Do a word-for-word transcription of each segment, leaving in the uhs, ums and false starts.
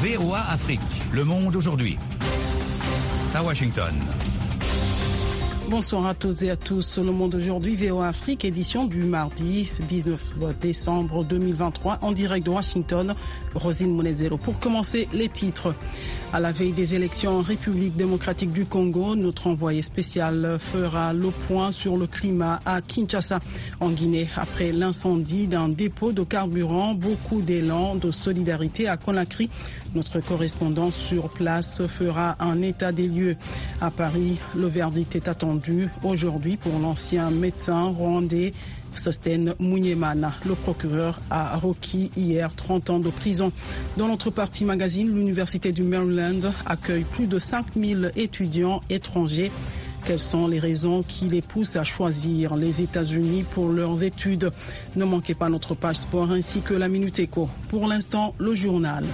V O A Afrique, Le Monde aujourd'hui. À Washington. Bonsoir à toutes et à tous. Le Monde aujourd'hui, V O A Afrique, édition du mardi dix-neuf décembre deux mille vingt-trois, en direct de Washington. Rosine Monezero. Pour commencer, les titres. À la veille des élections en République démocratique du Congo, notre envoyé spécial fera le point sur le climat à Kinshasa, en Guinée. Après l'incendie d'un dépôt de carburant, beaucoup d'élan de solidarité à Conakry. Notre correspondant sur place fera un état des lieux. À Paris, le verdict est attendu aujourd'hui pour l'ancien médecin rwandais Sostène Munyemana. Le procureur a requis hier trente ans de prison. Dans notre partie magazine, l'Université du Maryland accueille plus de cinq mille étudiants étrangers. Quelles sont les raisons qui les poussent à choisir les États-Unis pour leurs études? Ne manquez pas notre page sport ainsi que la Minute Éco. Pour l'instant, le journal.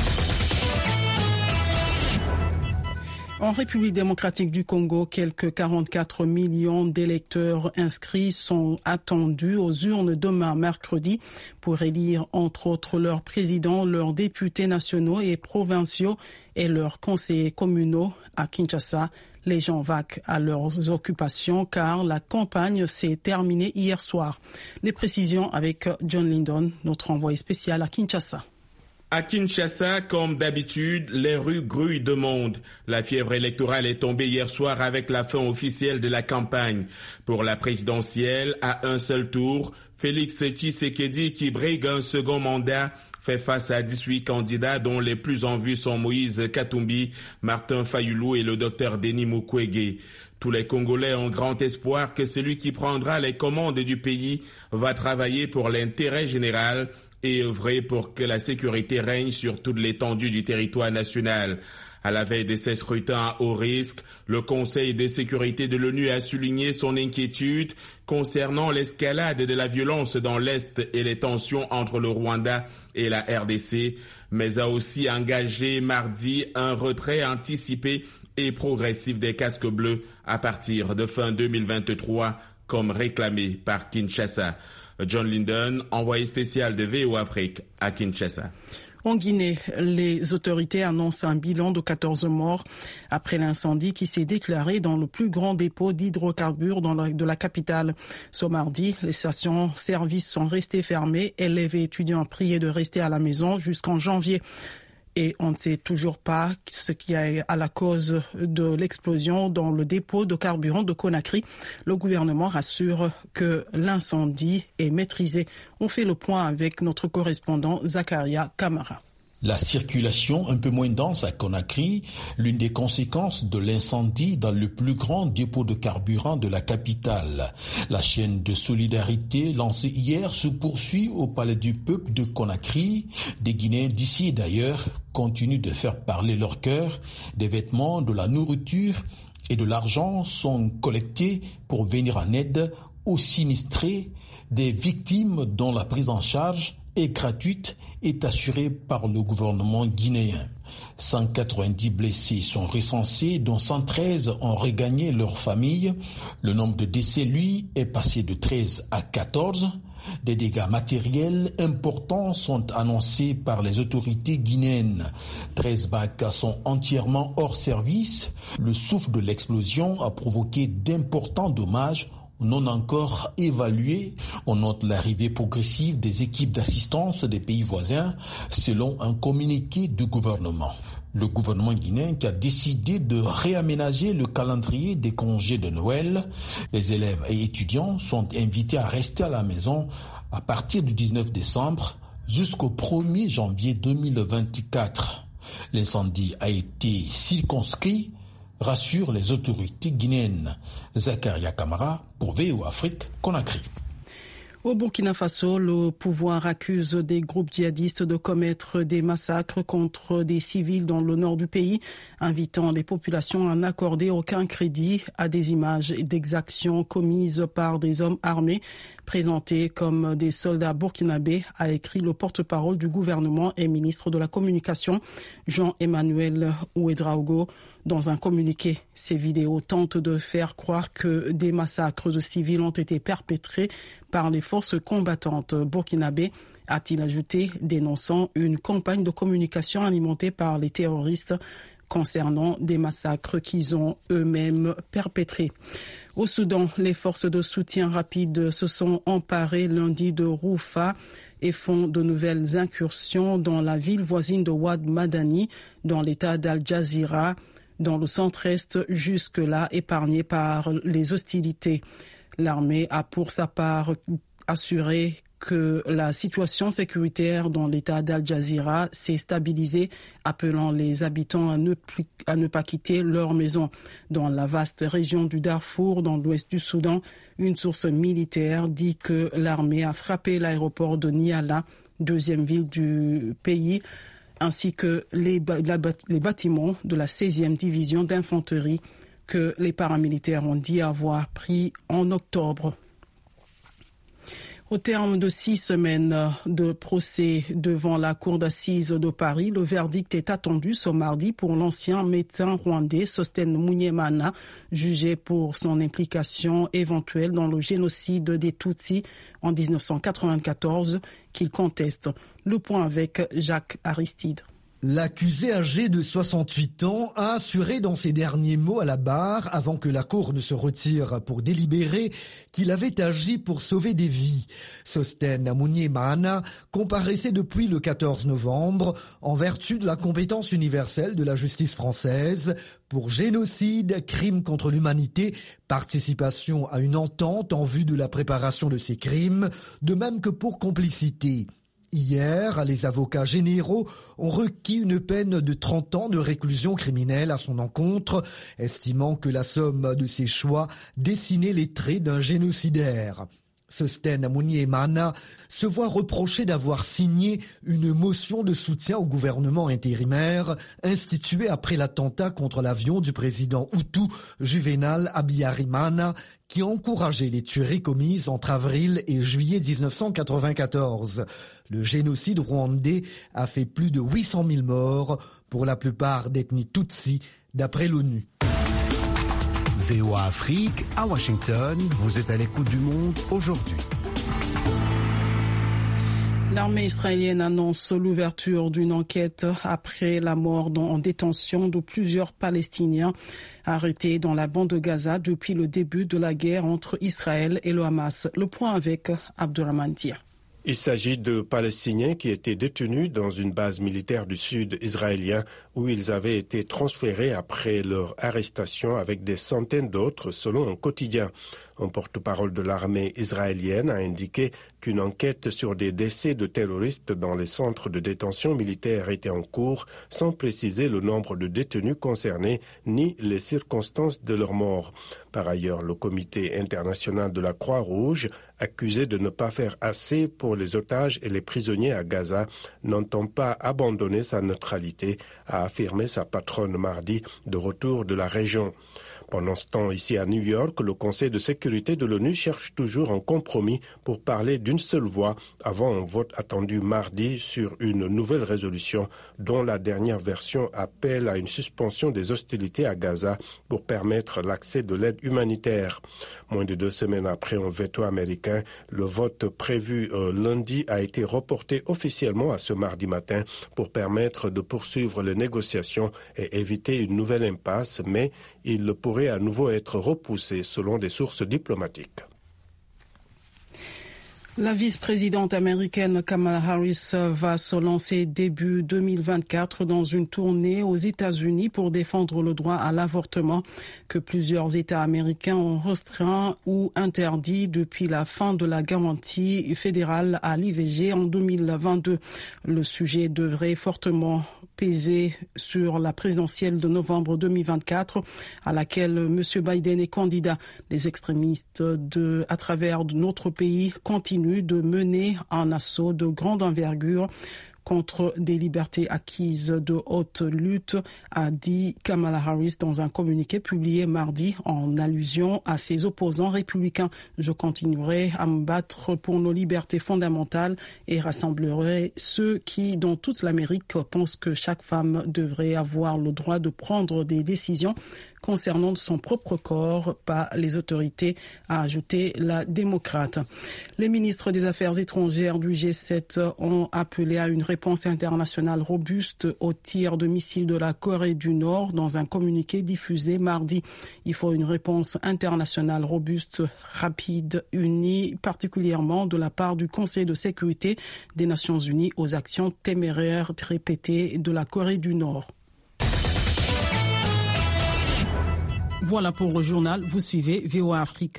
En République démocratique du Congo, quelques quarante-quatre millions d'électeurs inscrits sont attendus aux urnes demain mercredi pour élire entre autres leurs présidents, leurs députés nationaux et provinciaux et leurs conseillers communaux à Kinshasa. Les gens vaquent à leurs occupations car la campagne s'est terminée hier soir. Les précisions avec John Lindon, notre envoyé spécial à Kinshasa. À Kinshasa, comme d'habitude, les rues grouillent de monde. La fièvre électorale est tombée hier soir avec la fin officielle de la campagne. Pour la présidentielle, à un seul tour, Félix Tshisekedi, qui brigue un second mandat, fait face à dix-huit candidats dont les plus en vue sont Moïse Katumbi, Martin Fayulu et le docteur Denis Mukwege. Tous les Congolais ont grand espoir que celui qui prendra les commandes du pays va travailler pour l'intérêt général et œuvrer pour que la sécurité règne sur toute l'étendue du territoire national. À la veille de ces scrutins à haut risque, le Conseil de sécurité de l'ONU a souligné son inquiétude concernant l'escalade de la violence dans l'Est et les tensions entre le Rwanda et la R D C, mais a aussi engagé mardi un retrait anticipé et progressif des casques bleus à partir de fin deux mille vingt-trois, comme réclamé par Kinshasa. John Lindon, envoyé spécial de V O A Afrique à Kinshasa. En Guinée, les autorités annoncent un bilan de quatorze morts après l'incendie qui s'est déclaré dans le plus grand dépôt d'hydrocarbures de la capitale. Ce mardi, les stations-service sont restées fermées. Élèves et étudiants priés de rester à la maison jusqu'en janvier. Et on ne sait toujours pas ce qui est à la cause de l'explosion dans le dépôt de carburant de Conakry. Le gouvernement rassure que l'incendie est maîtrisé. On fait le point avec notre correspondant Zakaria Kamara. La circulation un peu moins dense à Conakry, l'une des conséquences de l'incendie dans le plus grand dépôt de carburant de la capitale. La chaîne de solidarité lancée hier se poursuit au Palais du Peuple de Conakry. Des Guinéens d'ici et d'ailleurs continuent de faire parler leur cœur. Des vêtements, de la nourriture et de l'argent sont collectés pour venir en aide aux sinistrés, des victimes dont la prise en charge est gratuite est assurée par le gouvernement guinéen. cent quatre-vingt-dix blessés sont recensés, dont cent treize ont regagné leur famille. Le nombre de décès, lui, est passé de treize à quatorze. Des dégâts matériels importants sont annoncés par les autorités guinéennes. treize bacs sont entièrement hors service. Le souffle de l'explosion a provoqué d'importants dommages non encore évalués. On note l'arrivée progressive des équipes d'assistance des pays voisins, selon un communiqué du gouvernement. Le gouvernement guinéen qui a décidé de réaménager le calendrier des congés de Noël. Les élèves et étudiants sont invités à rester à la maison à partir du dix-neuf décembre jusqu'au premier janvier deux mille vingt-quatre. L'incendie a été circonscrit, rassure les autorités guinéennes. Zakaria Kamara pour V O A Afrique, Conakry. Au Burkina Faso, le pouvoir accuse des groupes djihadistes de commettre des massacres contre des civils dans le nord du pays, invitant les populations à n'accorder aucun crédit à des images d'exactions commises par des hommes armés présentés comme des soldats burkinabés, a écrit le porte-parole du gouvernement et ministre de la Communication, Jean-Emmanuel Ouedraogo, dans un communiqué. Ces vidéos tentent de faire croire que des massacres de civils ont été perpétrés par les forces combattantes burkinabées, a-t-il ajouté, dénonçant une campagne de communication alimentée par les terroristes concernant des massacres qu'ils ont eux-mêmes perpétrés. Au Soudan, les forces de soutien rapide se sont emparées lundi de Roufa et font de nouvelles incursions dans la ville voisine de Wad Madani, dans l'état d'Al Jazira, dans le centre-est, jusque-là épargné par les hostilités. L'armée a pour sa part assuré que la situation sécuritaire dans l'état d'Al Jazira s'est stabilisée, appelant les habitants à ne, plus, à ne pas quitter leur maison. Dans la vaste région du Darfour, dans l'ouest du Soudan, une source militaire dit que l'armée a frappé l'aéroport de Niala, deuxième ville du pays, ainsi que les, la, les bâtiments de la seizième division d'infanterie que les paramilitaires ont dit avoir pris en octobre. Au terme de six semaines de procès devant la cour d'assises de Paris, le verdict est attendu ce mardi pour l'ancien médecin rwandais Sostène Munyemana, jugé pour son implication éventuelle dans le génocide des Tutsis en dix-neuf cent quatre-vingt-quatorze, qu'il conteste. Le point avec Jacques Aristide. L'accusé âgé de soixante-huit ans a assuré dans ses derniers mots à la barre, avant que la cour ne se retire pour délibérer, qu'il avait agi pour sauver des vies. Sostène Munyemana comparaissait depuis le quatorze novembre en vertu de la compétence universelle de la justice française pour génocide, crime contre l'humanité, participation à une entente en vue de la préparation de ces crimes, de même que pour complicité. Hier, les avocats généraux ont requis une peine de trente ans de réclusion criminelle à son encontre, estimant que la somme de ses choix dessinait les traits d'un génocidaire. Sostène Munyemana se voit reprocher d'avoir signé une motion de soutien au gouvernement intérimaire instituée après l'attentat contre l'avion du président Hutu Juvenal Habyarimana qui encourageait les tueries commises entre avril et juillet dix-neuf cent quatre-vingt-quatorze. Le génocide rwandais a fait plus de huit cent mille morts, pour la plupart d'ethnie Tutsi, d'après l'ONU. V O A Afrique, à Washington, vous êtes à l'écoute du monde aujourd'hui. L'armée israélienne annonce l'ouverture d'une enquête après la mort en détention de plusieurs Palestiniens arrêtés dans la bande de Gaza depuis le début de la guerre entre Israël et le Hamas. Le point avec Abdurrahman Dia. Il s'agit de Palestiniens qui étaient détenus dans une base militaire du sud israélien où ils avaient été transférés après leur arrestation avec des centaines d'autres selon un quotidien. Un porte-parole de l'armée israélienne a indiqué qu'une enquête sur des décès de terroristes dans les centres de détention militaire était en cours, sans préciser le nombre de détenus concernés ni les circonstances de leur mort. Par ailleurs, le comité international de la Croix-Rouge, accusé de ne pas faire assez pour les otages et les prisonniers à Gaza, n'entend pas abandonner sa neutralité, a affirmé sa patronne mardi de retour de la région. Pendant ce temps, ici à New York, le Conseil de sécurité de l'ONU cherche toujours un compromis pour parler d'une seule voix avant un vote attendu mardi sur une nouvelle résolution dont la dernière version appelle à une suspension des hostilités à Gaza pour permettre l'accès de l'aide humanitaire. Moins de deux semaines après un veto américain, le vote prévu euh, lundi a été reporté officiellement à ce mardi matin pour permettre de poursuivre les négociations et éviter une nouvelle impasse, mais il pourrait à nouveau être repoussé selon des sources diplomatiques. La vice-présidente américaine Kamala Harris va se lancer début deux mille vingt-quatre dans une tournée aux États-Unis pour défendre le droit à l'avortement que plusieurs États américains ont restreint ou interdit depuis la fin de la garantie fédérale à l'I V G en deux mille vingt-deux. Le sujet devrait fortement peser sur la présidentielle de novembre deux mille vingt-quatre à laquelle M. Biden est candidat. Les extrémistes de, à travers notre pays continuent de mener un assaut de grande envergure contre des libertés acquises de haute lutte, a dit Kamala Harris dans un communiqué publié mardi en allusion à ses opposants républicains. Je continuerai à me battre pour nos libertés fondamentales et rassemblerai ceux qui, dans toute l'Amérique, pensent que chaque femme devrait avoir le droit de prendre des décisions concernant son propre corps, pas les autorités, a ajouté la démocrate. Les ministres des Affaires étrangères du G sept ont appelé à une réponse internationale robuste aux tirs de missiles de la Corée du Nord dans un communiqué diffusé mardi. Il faut une réponse internationale robuste, rapide, unie, particulièrement de la part du Conseil de sécurité des Nations unies aux actions téméraires répétées de la Corée du Nord. Voilà pour le journal. Vous suivez V O A Afrique.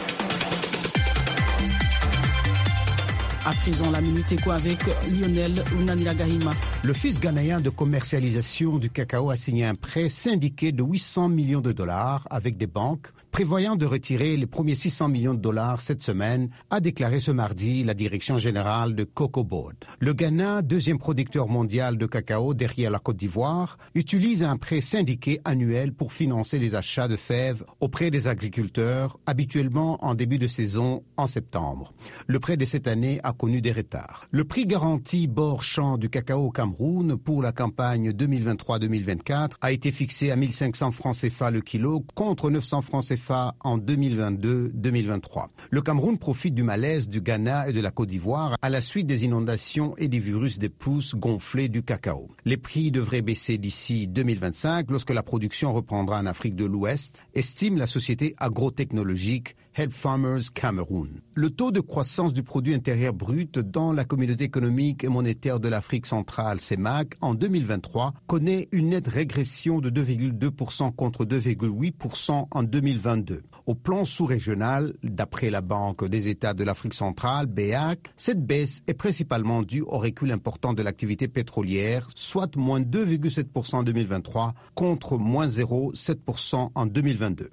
À présent, la Minute Éco avec Lionel Unanilagahima. Le L'Office ghanéen de commercialisation du cacao a signé un prêt syndiqué de huit cents millions de dollars avec des banques, prévoyant de retirer les premiers six cents millions de dollars cette semaine, a déclaré ce mardi la direction générale de Cocoa Board. Le Ghana, deuxième producteur mondial de cacao derrière la Côte d'Ivoire, utilise un prêt syndiqué annuel pour financer les achats de fèves auprès des agriculteurs, habituellement en début de saison en septembre. Le prêt de cette année a connu des retards. Le prix garanti bord-champ du cacao au Cameroun pour la campagne deux mille vingt-trois deux mille vingt-quatre a été fixé à mille cinq cents francs C F A le kilo contre neuf cents francs C F A en deux mille vingt-deux deux mille vingt-trois. Le Cameroun profite du malaise du Ghana et de la Côte d'Ivoire à la suite des inondations et des virus des pousses gonflées du cacao. Les prix devraient baisser d'ici deux mille vingt-cinq lorsque la production reprendra en Afrique de l'Ouest, estime la société agrotechnologique Help Farmers Cameroun. Le taux de croissance du produit intérieur brut dans la communauté économique et monétaire de l'Afrique centrale, C E M A C, en deux mille vingt-trois connaît une nette régression de deux virgule deux pour cent contre deux virgule huit pour cent en deux mille vingt-deux. Au plan sous-régional, d'après la Banque des États de l'Afrique centrale, B A C, cette baisse est principalement due au recul important de l'activité pétrolière, soit moins deux virgule sept pour cent en deux mille vingt-trois contre moins zéro virgule sept pour cent en deux mille vingt-deux.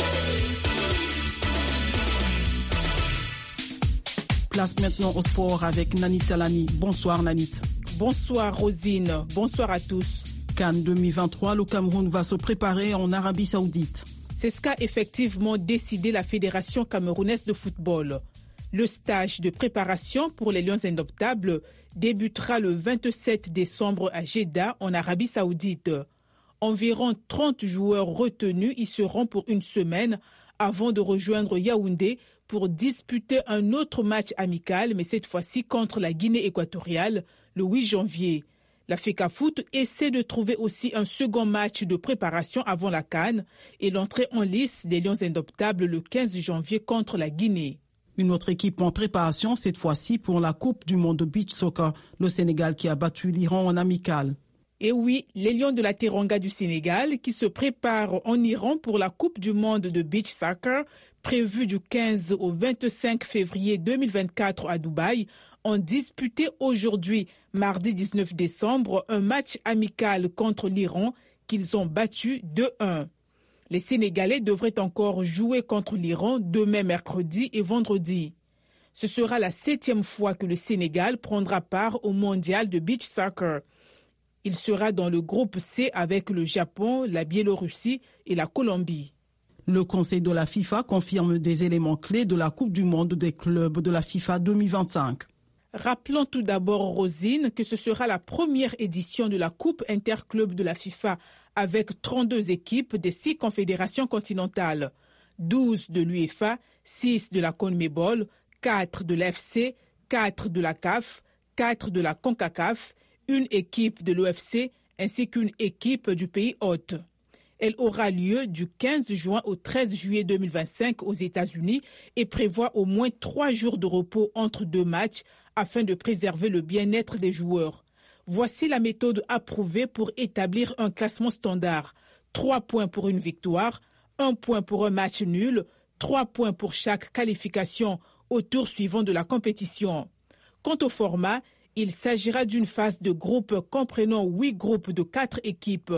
Place maintenant au sport avec Nanit Talani. Bonsoir Nanit. Bonsoir Rosine, bonsoir à tous. Cannes deux mille vingt-trois, le Cameroun va se préparer en Arabie Saoudite. C'est ce qu'a effectivement décidé la Fédération camerounaise de football. Le stage de préparation pour les Lions Indomptables débutera le vingt-sept décembre à Jeddah en Arabie Saoudite. Environ trente joueurs retenus y seront pour une semaine avant de rejoindre Yaoundé pour disputer un autre match amical, mais cette fois-ci contre la Guinée équatoriale, le huit janvier. La FECAFOOT essaie de trouver aussi un second match de préparation avant la CAN et l'entrée en lice des Lions Indomptables le quinze janvier contre la Guinée. Une autre équipe en préparation, cette fois-ci pour la Coupe du monde de beach soccer, le Sénégal qui a battu l'Iran en amical. Et oui, les Lions de la Teranga du Sénégal qui se préparent en Iran pour la Coupe du monde de beach soccer prévue du quinze au vingt-cinq février deux mille vingt-quatre à Dubaï, ont disputé aujourd'hui, mardi dix-neuf décembre, un match amical contre l'Iran qu'ils ont battu deux un. Les Sénégalais devraient encore jouer contre l'Iran demain mercredi et vendredi. Ce sera la septième fois que le Sénégal prendra part au mondial de beach soccer. Il sera dans le groupe C avec le Japon, la Biélorussie et la Colombie. Le Conseil de la FIFA confirme des éléments clés de la Coupe du monde des clubs de la FIFA deux mille vingt-cinq. Rappelons tout d'abord, Rosine, que ce sera la première édition de la Coupe interclub de la FIFA avec trente-deux équipes des six confédérations continentales, douze de l'U E F A, six de la CONMEBOL, quatre de l'F C, quatre de la C A F, quatre de la CONCACAF, une équipe de l'O F C ainsi qu'une équipe du pays hôte. Elle aura lieu du quinze juin au treize juillet deux mille vingt-cinq aux États-Unis et prévoit au moins trois jours de repos entre deux matchs afin de préserver le bien-être des joueurs. Voici la méthode approuvée pour établir un classement standard. Trois points pour une victoire, un point pour un match nul, trois points pour chaque qualification au tour suivant de la compétition. Quant au format, il s'agira d'une phase de groupe comprenant huit groupes de quatre équipes.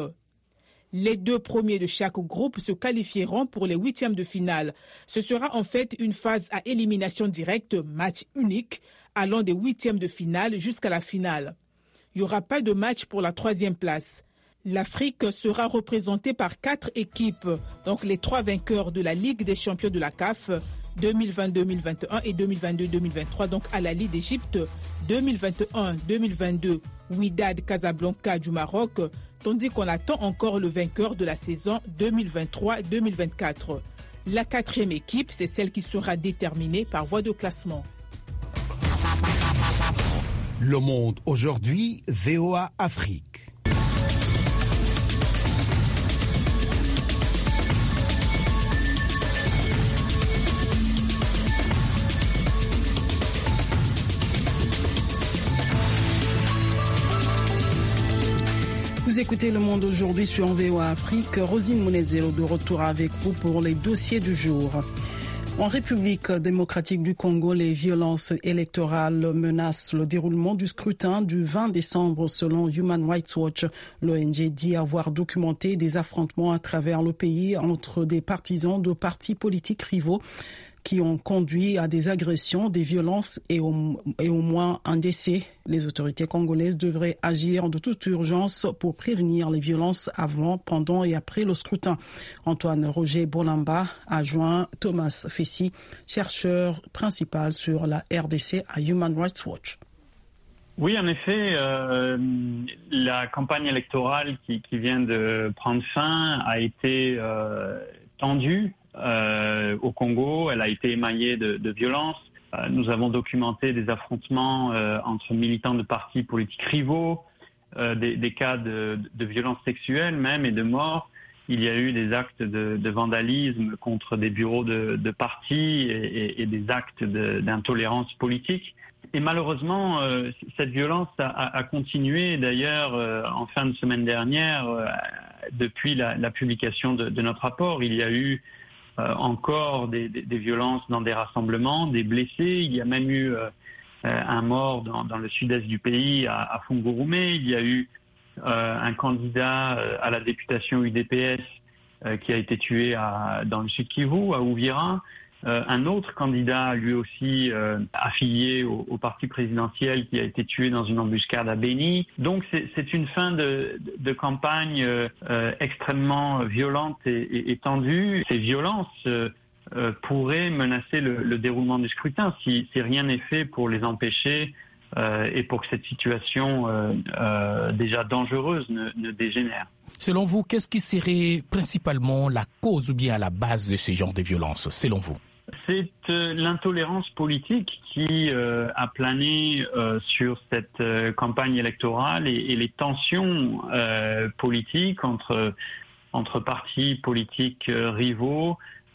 Les deux premiers de chaque groupe se qualifieront pour les huitièmes de finale. Ce sera en fait une phase à élimination directe, match unique, allant des huitièmes de finale jusqu'à la finale. Il n'y aura pas de match pour la troisième place. L'Afrique sera représentée par quatre équipes, donc les trois vainqueurs de la Ligue des champions de la C A F, deux mille vingt deux mille vingt et un et deux mille vingt-deux deux mille vingt-trois, donc Al-Ahly d'Égypte, deux mille vingt et un deux mille vingt-deux Wydad Casablanca du Maroc, tandis qu'on attend encore le vainqueur de la saison deux mille vingt-trois deux mille vingt-quatre. La quatrième équipe, c'est celle qui sera déterminée par voie de classement. Le Monde aujourd'hui, V O A Afrique. Vous écoutez Le Monde aujourd'hui sur V O A Afrique. Rosine Munezero de retour avec vous pour les dossiers du jour. En République démocratique du Congo, les violences électorales menacent le déroulement du scrutin du vingt décembre selon Human Rights Watch. L'O N G dit avoir documenté des affrontements à travers le pays entre des partisans de partis politiques rivaux qui ont conduit à des agressions, des violences et au, et au moins un décès. Les autorités congolaises devraient agir de toute urgence pour prévenir les violences avant, pendant et après le scrutin. Antoine Roger Bolamba a joint Thomas Fessi, chercheur principal sur la R D C à Human Rights Watch. Oui, en effet, euh, la campagne électorale qui, qui vient de prendre fin a été euh, tendue. Euh, au Congo, elle a été émaillée de, de violences. Euh, nous avons documenté des affrontements euh, entre militants de partis politiques rivaux, euh, des, des cas de, de violences sexuelles même et de morts. Il y a eu des actes de, de vandalisme contre des bureaux de, de partis et, et, et des actes de, d'intolérance politique. Et malheureusement, euh, cette violence a, a continué d'ailleurs euh, en fin de semaine dernière, euh, depuis la, la publication de, de notre rapport. Il y a eu Euh, encore des, des, des violences dans des rassemblements, des blessés. Il y a même eu euh, un mort dans, dans le sud-est du pays, à, à Fungurume. Il y a eu euh, un candidat euh, à la députation U D P S euh, qui a été tué à, dans le sud Kivu, à Uvira. Euh, un autre candidat, lui aussi euh, affilié au, au parti présidentiel, qui a été tué dans une embuscade à Beni. Donc c'est, c'est une fin de, de campagne euh, extrêmement violente et, et, et tendue. Ces violences euh, euh, pourraient menacer le, le déroulement du scrutin si, si rien n'est fait pour les empêcher euh, et pour que cette situation euh, euh, déjà dangereuse ne, ne dégénère. Selon vous, qu'est-ce qui serait principalement la cause ou bien à la base de ce genre de violence, selon vous? C'est euh, l'intolérance politique qui euh, a plané euh, sur cette euh, campagne électorale et, et les tensions euh, politiques entre, entre partis politiques euh, rivaux,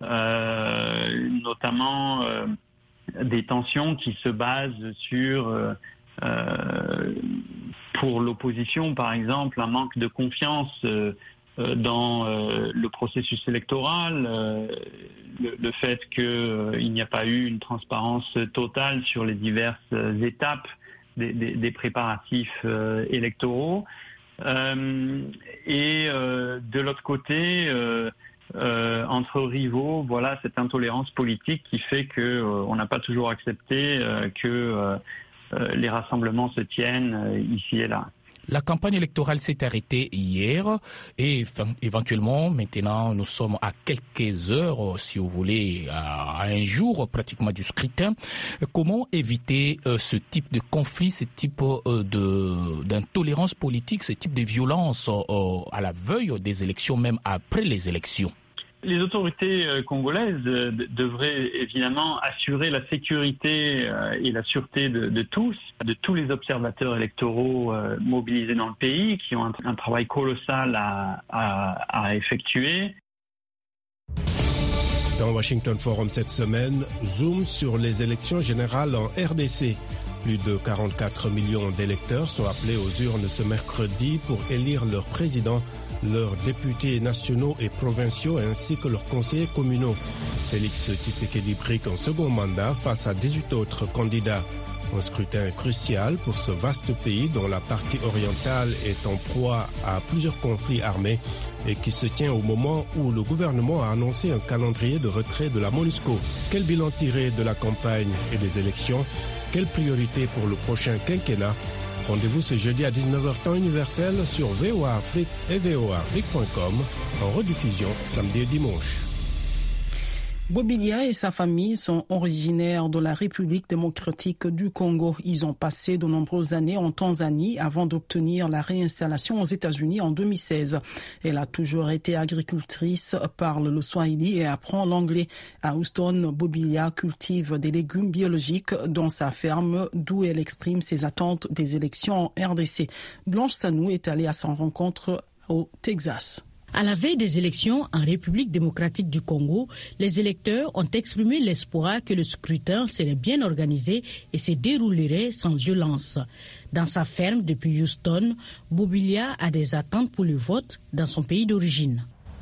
euh, notamment euh, des tensions qui se basent sur, euh, euh, pour l'opposition par exemple, un manque de confiance euh, dans euh, le processus électoral, euh, le, le fait qu'il euh, n'y a pas eu une transparence totale sur les diverses euh, étapes des, des, des préparatifs euh, électoraux. Euh, et euh, de l'autre côté, euh, euh, entre rivaux, voilà cette intolérance politique qui fait que euh, on n'a pas toujours accepté euh, que euh, euh, les rassemblements se tiennent euh, ici et là. La campagne électorale s'est arrêtée hier et éventuellement, maintenant, nous sommes à quelques heures, si vous voulez, à un jour pratiquement du scrutin. Comment éviter euh, ce type de conflit, ce type euh, de, d'intolérance politique, ce type de violence euh, à la veille des élections, même après les élections? Les autorités congolaises devraient évidemment assurer la sécurité et la sûreté de, de tous, de tous les observateurs électoraux mobilisés dans le pays, qui ont un, un travail colossal à, à, à effectuer. Dans Washington Forum cette semaine, zoom sur les élections générales en R D C. Plus de quarante-quatre millions d'électeurs sont appelés aux urnes ce mercredi pour élire leur président, leurs députés nationaux et provinciaux ainsi que leurs conseillers communaux. Félix Tshisekedi brique en second mandat face à dix-huit autres candidats. Un scrutin crucial pour ce vaste pays dont la partie orientale est en proie à plusieurs conflits armés et qui se tient au moment où le gouvernement a annoncé un calendrier de retrait de la MONUSCO. Quel bilan tirer de la campagne et des élections? Quelle priorité pour le prochain quinquennat? Rendez-vous ce jeudi à dix-neuf heures temps universel sur V O A Afrique et V O A Afrique point com en rediffusion samedi et dimanche. Bobilia et sa famille sont originaires de la République démocratique du Congo. Ils ont passé de nombreuses années en Tanzanie avant d'obtenir la réinstallation aux États-Unis en deux mille seize. Elle a toujours été agricultrice, parle le swahili et apprend l'anglais. À Houston, Bobilia cultive des légumes biologiques dans sa ferme, d'où elle exprime ses attentes des élections en R D C. Blanche Sanou est allée à sa rencontre au Texas. À la veille des élections en République démocratique du Congo, les électeurs ont exprimé l'espoir que le scrutin serait bien organisé et se déroulerait sans violence. Dans sa ferme depuis Houston, Bobilia a des attentes pour le vote dans son pays d'origine.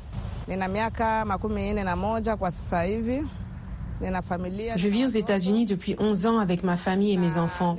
Je vis aux États-Unis depuis onze ans avec ma famille et mes enfants.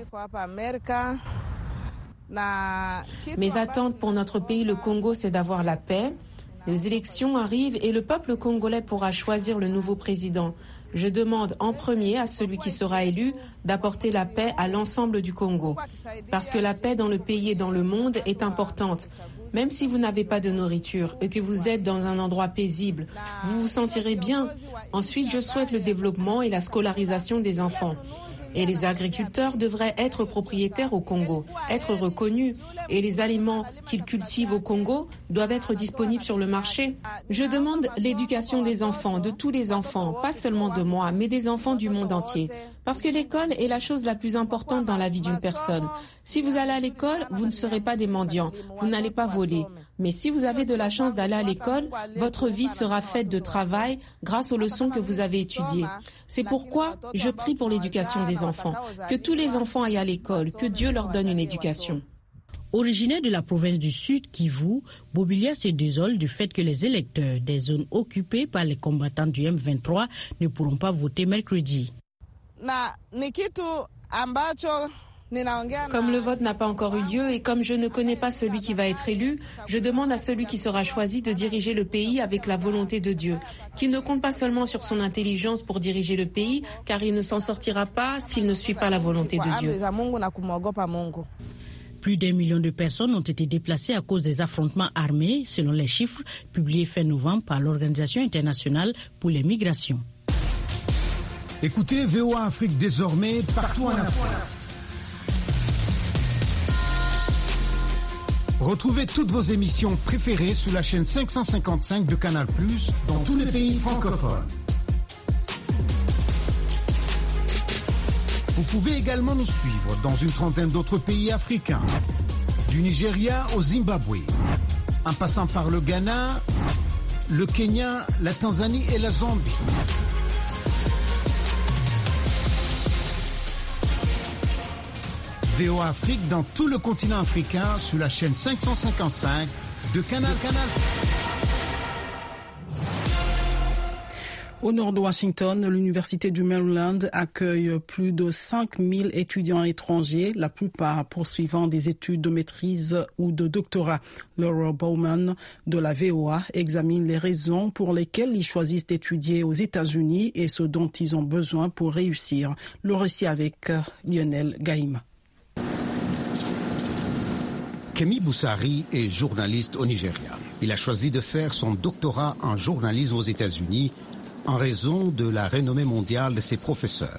Mes attentes pour notre pays, le Congo, c'est d'avoir la paix. Les élections arrivent et le peuple congolais pourra choisir le nouveau président. Je demande en premier à celui qui sera élu d'apporter la paix à l'ensemble du Congo. Parce que la paix dans le pays et dans le monde est importante. Même si vous n'avez pas de nourriture et que vous êtes dans un endroit paisible, vous vous sentirez bien. Ensuite, je souhaite le développement et la scolarisation des enfants. Et les agriculteurs devraient être propriétaires au Congo, être reconnus. Et les aliments qu'ils cultivent au Congo doivent être disponibles sur le marché. Je demande l'éducation des enfants, de tous les enfants, pas seulement de moi, mais des enfants du monde entier. Parce que l'école est la chose la plus importante dans la vie d'une personne. Si vous allez à l'école, vous ne serez pas des mendiants, vous n'allez pas voler. Mais si vous avez de la chance d'aller à l'école, votre vie sera faite de travail grâce aux leçons que vous avez étudiées. C'est pourquoi je prie pour l'éducation des enfants, que tous les enfants aillent à l'école, que Dieu leur donne une éducation. Originaire de la province du Sud, Kivu, Bobilia se désole du fait que les électeurs des zones occupées par les combattants du M vingt-trois ne pourront pas voter mercredi. Comme le vote n'a pas encore eu lieu et comme je ne connais pas celui qui va être élu, je demande à celui qui sera choisi de diriger le pays avec la volonté de Dieu. Qu'il ne compte pas seulement sur son intelligence pour diriger le pays, car il ne s'en sortira pas s'il ne suit pas la volonté de Dieu. Plus d'un million de personnes ont été déplacées à cause des affrontements armés, selon les chiffres publiés fin novembre par l'Organisation internationale pour les migrations. Écoutez V O A Afrique désormais partout en Afrique. Retrouvez toutes vos émissions préférées sur la chaîne cinq cent cinquante-cinq de Canal plus, dans tous les pays francophones. Vous pouvez également nous suivre dans une trentaine d'autres pays africains, du Nigeria au Zimbabwe, en passant par le Ghana, le Kenya, la Tanzanie et la Zambie. V O A Afrique dans tout le continent africain sur la chaîne cinq cent cinquante-cinq de Canal Canal. Au nord de Washington, l'Université du Maryland accueille plus de cinq mille étudiants étrangers, la plupart poursuivant des études de maîtrise ou de doctorat. Laura Bowman de la V O A examine les raisons pour lesquelles ils choisissent d'étudier aux États-Unis et ce dont ils ont besoin pour réussir. Le récit avec Lionel Gaïm. Kemi Boussari est journaliste au Nigeria. Il a choisi de faire son doctorat en journalisme aux États-Unis en raison de la renommée mondiale de ses professeurs.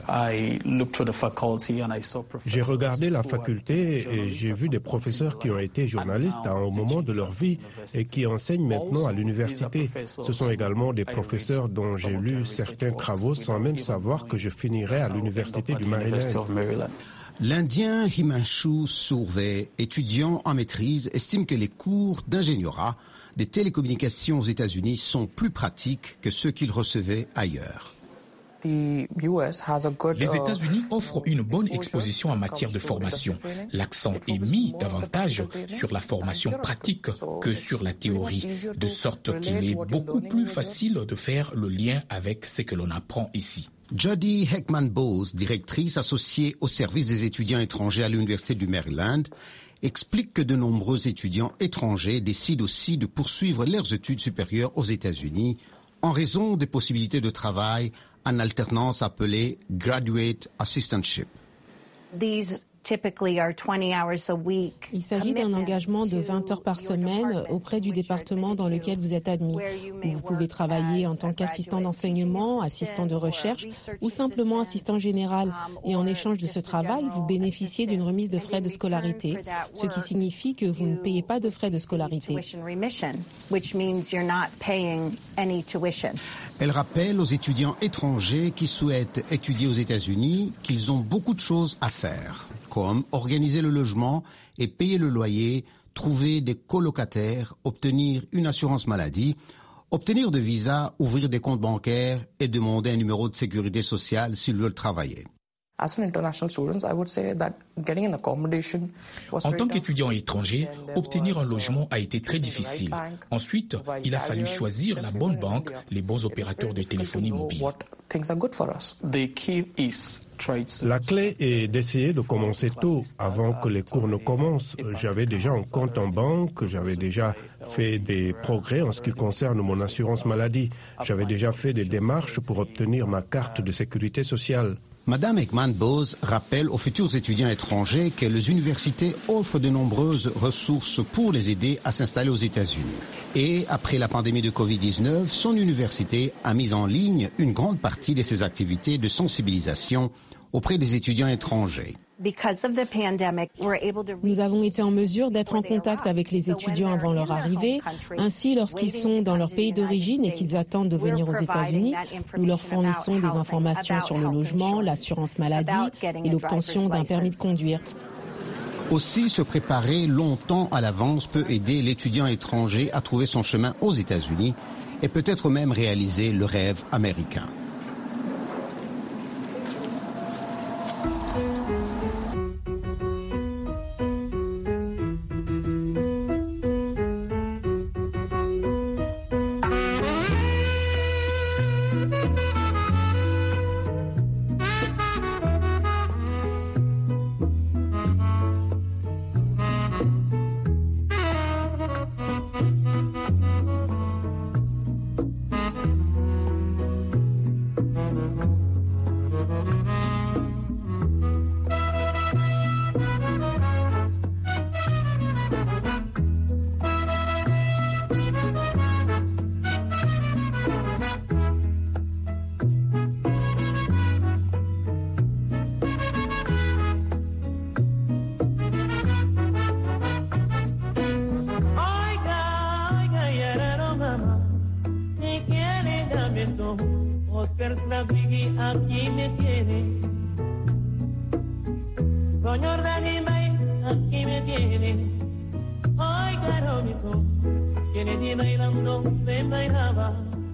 J'ai regardé la faculté et j'ai vu des professeurs qui ont été journalistes à un moment de leur vie et qui enseignent maintenant à l'université. Ce sont également des professeurs dont j'ai lu certains travaux sans même savoir que je finirais à l'université du Maryland. L'Indien Himanshu Surve, étudiant en maîtrise, estime que les cours d'ingénierat des télécommunications aux États-Unis sont plus pratiques que ceux qu'il recevait ailleurs. Les États-Unis offrent une bonne exposition en matière de formation. L'accent est mis davantage sur la formation pratique que sur la théorie, de sorte qu'il est beaucoup plus facile de faire le lien avec ce que l'on apprend ici. Jody Heckman-Bose, directrice associée au service des étudiants étrangers à l'Université du Maryland, explique que de nombreux étudiants étrangers décident aussi de poursuivre leurs études supérieures aux États-Unis en raison des possibilités de travail en alternance appelées Graduate Assistantship. Il s'agit d'un engagement de vingt heures par semaine auprès du département dans lequel vous êtes admis. Vous pouvez travailler en tant qu'assistant d'enseignement, assistant de recherche ou simplement assistant général. Et en échange de ce travail, vous bénéficiez d'une remise de frais de scolarité, ce qui signifie que vous ne payez pas de frais de scolarité. Elle rappelle aux étudiants étrangers qui souhaitent étudier aux États-Unis qu'ils ont beaucoup de choses à faire, comme organiser le logement et payer le loyer, trouver des colocataires, obtenir une assurance maladie, obtenir de visas, ouvrir des comptes bancaires et demander un numéro de sécurité sociale s'ils veulent travailler. En tant qu'étudiant étranger, obtenir un logement a été très difficile. Ensuite, il a fallu choisir la bonne banque, les bons opérateurs de téléphonie mobile. La clé est d'essayer de commencer tôt, avant que les cours ne commencent. J'avais déjà un compte en banque, j'avais déjà fait des progrès en ce qui concerne mon assurance maladie. J'avais déjà fait des démarches pour obtenir ma carte de sécurité sociale. Madame Ekman-Bose rappelle aux futurs étudiants étrangers que les universités offrent de nombreuses ressources pour les aider à s'installer aux États-Unis. Et après la pandémie de covid dix-neuf, son université a mis en ligne une grande partie de ses activités de sensibilisation auprès des étudiants étrangers. Nous avons été en mesure d'être en contact avec les étudiants avant leur arrivée. Ainsi, lorsqu'ils sont dans leur pays d'origine et qu'ils attendent de venir aux États-Unis, nous leur fournissons des informations sur le logement, l'assurance maladie et l'obtention d'un permis de conduire. Aussi, se préparer longtemps à l'avance peut aider l'étudiant étranger à trouver son chemin aux États-Unis et peut-être même réaliser le rêve américain. Aquí me tiene, señor Danimay, aquí me tiene. Ay, caro mi son, tiene de bailando, me bailaba.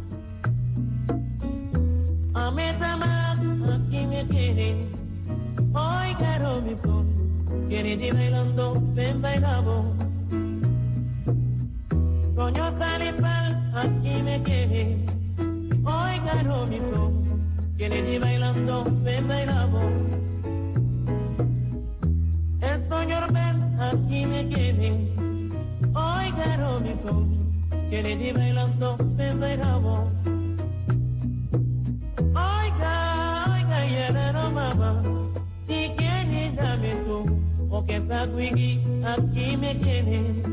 A metama, aquí me tiene. Ay, caro mi son, tiene de bailando, me bailaba. Señor Danimay, aquí me tiene. Ay, caro mi son. Kennedy bailando, ven bailamos. El señor Ben aquí me quiere. Oiga, mi son. Kennedy bailando, ven bailamos. Oiga, oiga, ya no mamá. Si quieres dame tú, o que está Twiggy aquí me tiene.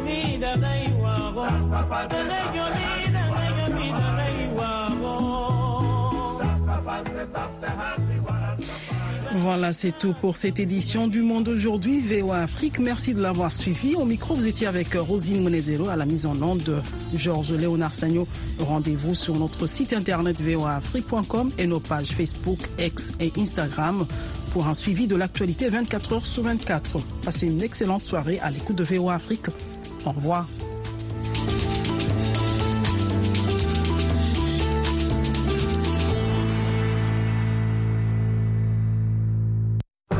Yo Voilà, c'est tout pour cette édition du Monde aujourd'hui, V O A Afrique. Merci de l'avoir suivi. Au micro, vous étiez avec Rosine Monezero, à la mise en onde de Georges Léonard Sagno. Rendez-vous sur notre site internet v o a afrique point com et nos pages Facebook, X et Instagram pour un suivi de l'actualité vingt-quatre heures sur vingt-quatre. Passez une excellente soirée à l'écoute de V O A Afrique. Au revoir.